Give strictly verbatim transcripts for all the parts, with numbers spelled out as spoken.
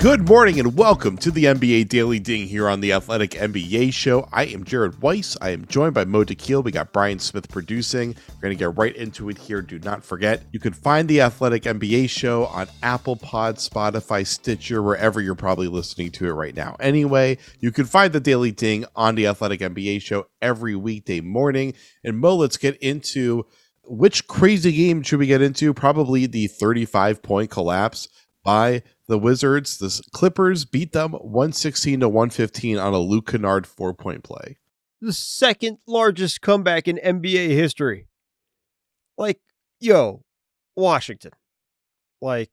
Good morning and welcome to the N B A Daily Ding here on the Athletic N B A Show. I am Jared Weiss. I am joined by Mo Dakhil. We got Brian Smith producing. We're going to get right into it here. Do not forget, you can find the Athletic N B A Show on Apple Pod, Spotify, Stitcher, wherever you're probably listening to it right now. Anyway, you can find the Daily Ding on the Athletic N B A Show every weekday morning. And Mo, let's get into which crazy game should we get into? Probably the thirty-five point collapse by the Wizards. The Clippers beat them one sixteen to one fifteen on a Luke Kennard four-point play. The second largest comeback in N B A history. Like, yo, Washington. Like,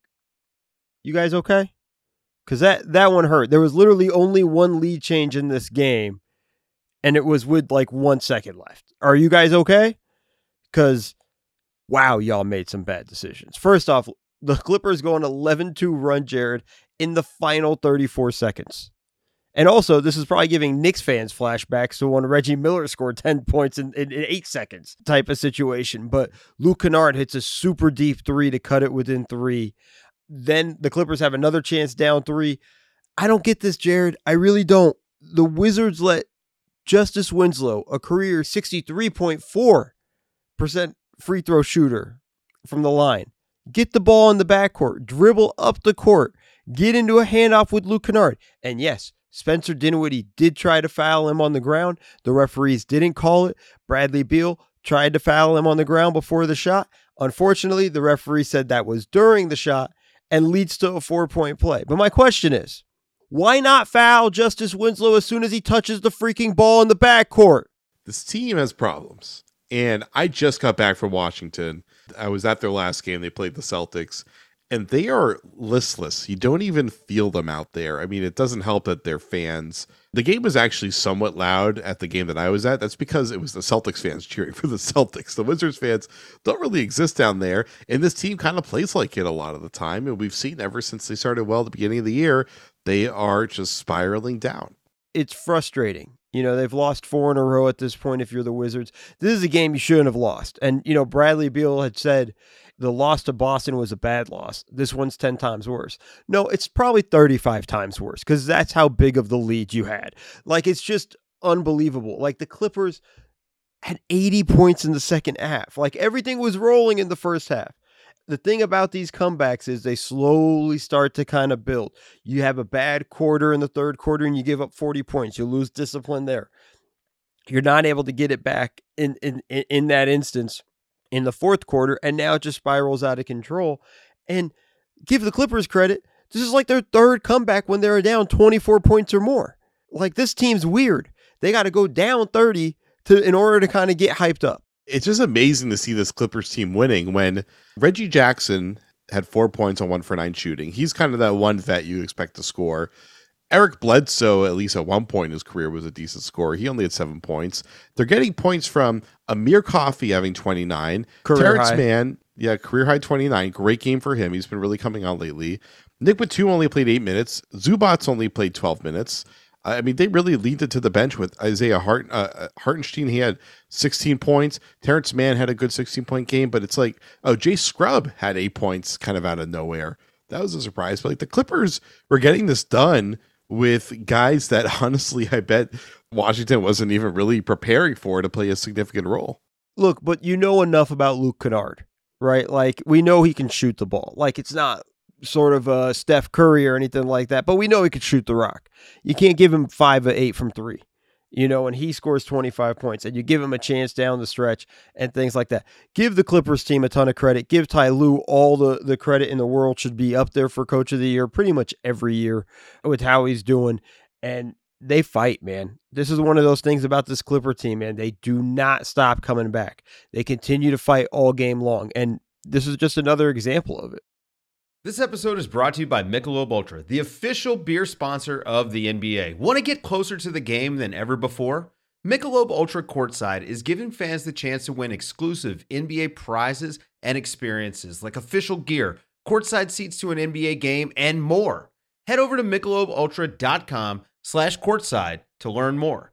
you guys okay? Because that, that one hurt. There was literally only one lead change in this game, and it was with like one second left. Are you guys okay? Because, wow, y'all made some bad decisions. First off, the Clippers go on an eleven two run, Jared, in the final thirty-four seconds. And also, this is probably giving Knicks fans flashbacks to when Reggie Miller scored ten points in, in, in eight seconds type of situation. But Luke Kennard hits a super deep three to cut it within three. Then the Clippers have another chance down three. I don't get this, Jared. I really don't. The Wizards let Justice Winslow, a career sixty-three point four percent free throw shooter from the line, get the ball in the backcourt, dribble up the court, get into a handoff with Luke Kennard. And yes, Spencer Dinwiddie did try to foul him on the ground. The referees didn't call it. Bradley Beal tried to foul him on the ground before the shot. Unfortunately, the referee said that was during the shot and leads to a four-point play. But my question is, why not foul Justice Winslow as soon as he touches the freaking ball in the backcourt? This team has problems. And I just got back from Washington. I was at their last game. They played the Celtics, and they are listless. You don't even feel them out there. I mean, it doesn't help that they're fans. The game was actually somewhat loud at the game that I was at. That's because it was the Celtics fans cheering for the Celtics. The Wizards fans don't really exist down there, and this team kind of plays like it a lot of the time. And we've seen ever since they started well at the beginning of the year, they are just spiraling down. It's frustrating. You know, they've lost four in a row at this point if you're the Wizards. This is a game you shouldn't have lost. And, you know, Bradley Beal had said the loss to Boston was a bad loss. This one's ten times worse. No, it's probably thirty-five times worse because that's how big of the lead you had. Like, it's just unbelievable. Like, the Clippers had eighty points in the second half. Like, everything was rolling in the first half. The thing about these comebacks is they slowly start to kind of build. You have a bad quarter in the third quarter and you give up forty points. You lose discipline there. You're not able to get it back in, in, in that instance in the fourth quarter. And now it just spirals out of control. And give the Clippers credit. This is like their third comeback when they're down twenty-four points or more. Like, this team's weird. They got to go down thirty to in order to kind of get hyped up. It's just amazing to see this Clippers team winning when Reggie Jackson had four points on one for nine shooting. He's kind of that one vet you expect to score. Eric Bledsoe, at least at one point in his career, was a decent scorer. He only had seven points. They're getting points from Amir Coffey having twenty-nine. Career Terrence high. Mann, yeah, career high twenty-nine. Great game for him. He's been really coming on lately. Nick Batum only played eight minutes. Zubats only played twelve minutes. I mean, they really leaned it to the bench with Isaiah Hart, uh, Hartenstein. He had sixteen points. Terrence Mann had a good sixteen-point game, but it's like, oh, Jay Scrubb had eight points kind of out of nowhere. That was a surprise. But like the Clippers were getting this done with guys that honestly, I bet Washington wasn't even really preparing for to play a significant role. Look, but you know enough about Luke Kennard, right? Like, we know he can shoot the ball. Like, it's not sort of a Steph Curry or anything like that, but we know he could shoot the rock. You can't give him five or eight from three, you know, and he scores twenty-five points, and you give him a chance down the stretch and things like that. Give the Clippers team a ton of credit. Give Ty Lue all the, the credit in the world. Should be up there for Coach of the Year pretty much every year with how he's doing. And they fight, man. This is one of those things about this Clipper team, man. They do not stop coming back. They continue to fight all game long, and this is just another example of it. This episode is brought to you by Michelob Ultra, the official beer sponsor of the N B A. Want to get closer to the game than ever before? Michelob Ultra Courtside is giving fans the chance to win exclusive N B A prizes and experiences like official gear, courtside seats to an N B A game, and more. Head over to michelob ultra dot com slash courtside to learn more.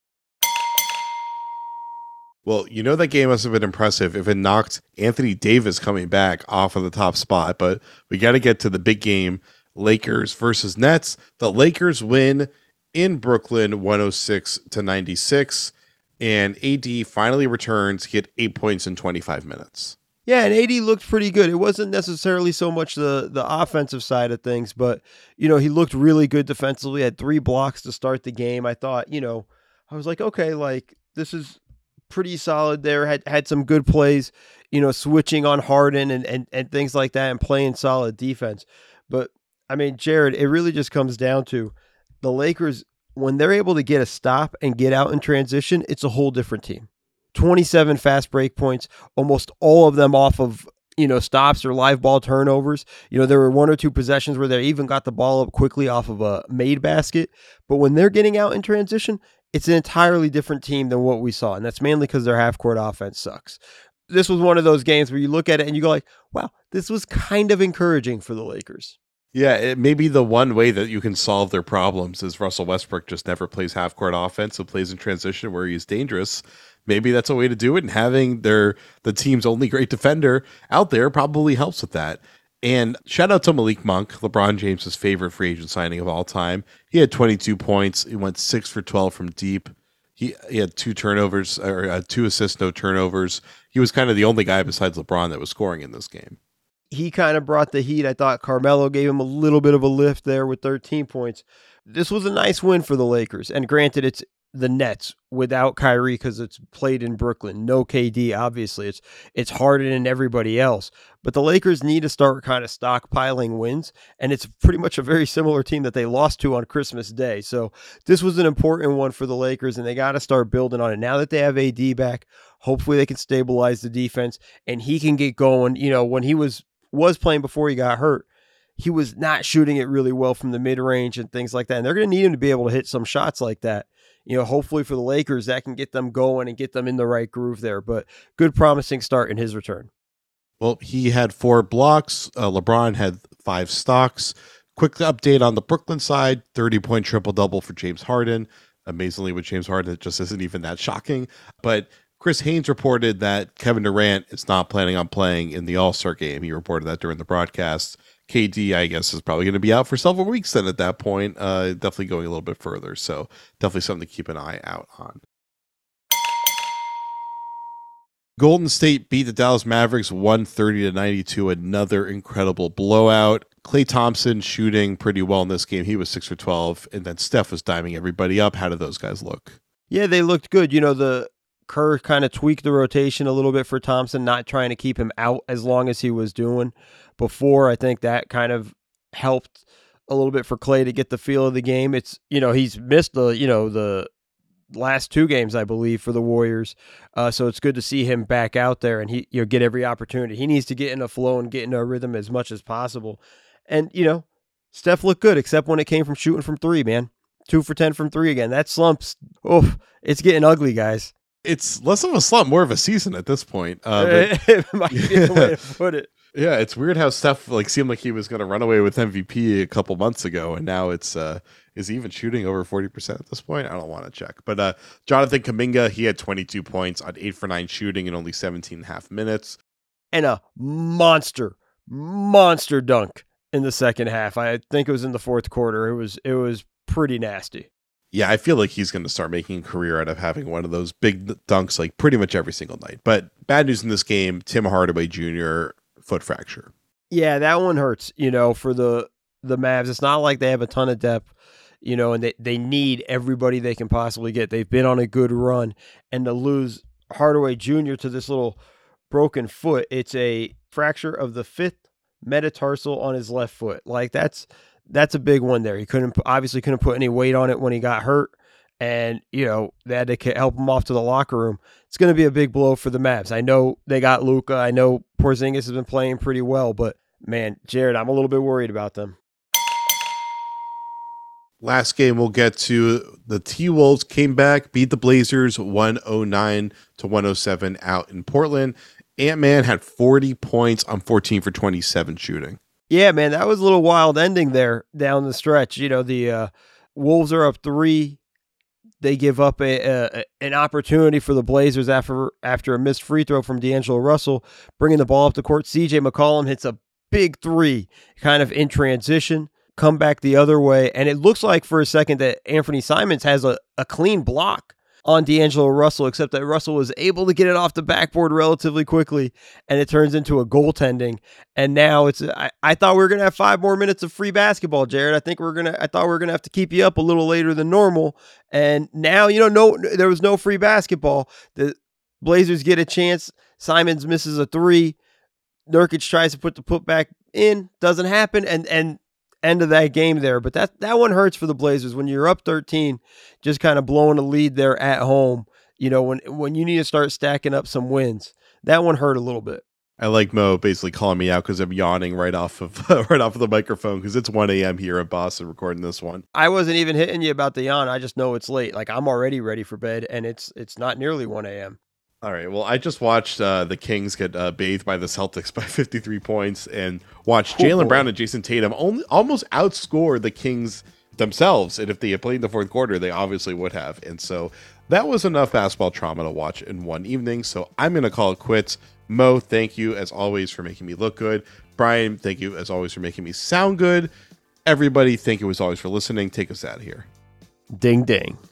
Well, you know that game must have been impressive if it knocked Anthony Davis coming back off of the top spot, but we got to get to the big game Lakers versus Nets. The Lakers win in Brooklyn one oh six to ninety-six, and A D finally returns. He had eight points in twenty-five minutes. Yeah, and A D looked pretty good. It wasn't necessarily so much the the offensive side of things, but, you know, he looked really good defensively. Had three blocks to start the game. I thought, you know, I was like, okay, like, this is pretty solid there. Had had some good plays, you know, switching on Harden and, and, and things like that and playing solid defense. But, I mean, Jared, it really just comes down to the Lakers, when they're able to get a stop and get out in transition, it's a whole different team. twenty-seven fast break points, almost all of them off of, you know, stops or live ball turnovers. You know, there were one or two possessions where they even got the ball up quickly off of a made basket. But when they're getting out in transition, it's an entirely different team than what we saw. And that's mainly because their half-court offense sucks. This was one of those games where you look at it and you go like, wow, this was kind of encouraging for the Lakers. Yeah, it may be the one way that you can solve their problems is Russell Westbrook just never plays half-court offense, so plays in transition where he's dangerous. Maybe that's a way to do it, and having their the team's only great defender out there probably helps with that. And shout out to Malik Monk, LeBron James's favorite free agent signing of all time. He had twenty-two points. He went six for twelve from deep. He, he had two turnovers, or uh, two assists, no turnovers. He was kind of the only guy besides LeBron that was scoring in this game. He kind of brought the heat. I thought Carmelo gave him a little bit of a lift there with thirteen points. This was a nice win for the Lakers. And granted, it's the Nets without Kyrie because it's played in Brooklyn. No K D, obviously. It's it's Harden and everybody else. But the Lakers need to start kind of stockpiling wins, and it's pretty much a very similar team that they lost to on Christmas Day. So this was an important one for the Lakers, and they got to start building on it. Now that they have A D back, hopefully they can stabilize the defense, and he can get going. You know, when he was was playing before he got hurt, he was not shooting it really well from the mid-range and things like that. And they're going to need him to be able to hit some shots like that. You know, hopefully for the Lakers, that can get them going and get them in the right groove there. But good promising start in his return. Well, he had four blocks. Uh, LeBron had five stocks. Quick update on the Brooklyn side, thirty-point triple-double for James Harden. Amazingly, with James Harden, it just isn't even that shocking. But Chris Haynes reported that Kevin Durant is not planning on playing in the All-Star game. He reported that during the broadcast. K D, I guess, is probably going to be out for several weeks then at that point. Uh, definitely going a little bit further. So definitely something to keep an eye out on. Golden State beat the Dallas Mavericks one thirty to ninety-two. Another incredible blowout. Klay Thompson shooting pretty well in this game. He was six for twelve. And then Steph was diming everybody up. How did those guys look? Yeah, they looked good. You know, the Kerr kind of tweaked the rotation a little bit for Thompson, not trying to keep him out as long as he was doing before. I think that kind of helped a little bit for Klay to get the feel of the game. It's, you know, he's missed the, you know, the last two games, I believe, for the Warriors. Uh, so it's good to see him back out there and he, you know, get every opportunity. He needs to get in a flow and get in a rhythm as much as possible. And, you know, Steph looked good, except when it came from shooting from three, man. Two for ten from three again. That slump's, oh, it's getting ugly, guys. It's less of a slump, more of a season at this point. Uh, but, it might be the way to put it. Yeah, it's weird how Steph like seemed like he was going to run away with M V P a couple months ago, and now it's uh, is he even shooting over forty percent at this point? I don't want to check. But uh, Jonathan Kuminga, he had twenty-two points on eight for nine shooting in only seventeen and a half minutes. And a monster, monster dunk in the second half. I think it was in the fourth quarter. It was it was pretty nasty. Yeah, I feel like he's going to start making a career out of having one of those big dunks like pretty much every single night. But bad news in this game, Tim Hardaway Junior, foot fracture. Yeah, that one hurts, you know, for the the Mavs. It's not like they have a ton of depth, you know, and they, they need everybody they can possibly get. They've been on a good run. And to lose Hardaway Junior to this little broken foot, it's a fracture of the fifth metatarsal on his left foot. Like, that's... That's a big one there. He couldn't obviously couldn't put any weight on it when he got hurt, and you know they had to help him off to the locker room. It's going to be a big blow for the Mavs. I know they got Luka. I know Porzingis has been playing pretty well, but man, Jared, I'm a little bit worried about them. Last game we'll get to, the T-Wolves came back, beat the Blazers one oh nine to one oh seven out in Portland. Ant-Man had forty points on fourteen for twenty-seven shooting. Yeah, man, that was a little wild ending there down the stretch. You know, the uh, Wolves are up three. They give up a, a an opportunity for the Blazers after after a missed free throw from D'Angelo Russell, bringing the ball up the court. C J McCollum hits a big three, kind of in transition. come back the other way. And it looks like for a second that Anthony Simons has a, a clean block on D'Angelo Russell, except that Russell was able to get it off the backboard relatively quickly, and it turns into a goaltending. And now it's, I, I thought we were going to have five more minutes of free basketball, Jared. I think we're going to, I thought we were going to have to keep you up a little later than normal. And now, you know, no, there was no free basketball. The Blazers get a chance. Simons misses a three. Nurkic tries to put the putback in, doesn't happen. And, and, end of that game there. But that that one hurts for the Blazers when you're up thirteen, just kind of blowing a lead there at home. You know, when when you need to start stacking up some wins, that one hurt a little bit. I like Mo basically calling me out because I'm yawning right off of right off of the microphone because it's one a.m. here in Boston recording this one. I wasn't even hitting you about the yawn. I just know it's late. Like I'm already ready for bed, and it's it's not nearly one a.m. All right. Well, I just watched uh, the Kings get uh, bathed by the Celtics by fifty-three points and watched Oh, Jaylen boy. Brown and Jason Tatum only, almost outscore the Kings themselves. And if they had played in the fourth quarter, they obviously would have. And so that was enough basketball trauma to watch in one evening. So I'm going to call it quits. Mo, thank you as always for making me look good. Brian, thank you as always for making me sound good. Everybody, thank you as always for listening. Take us out of here. Ding ding.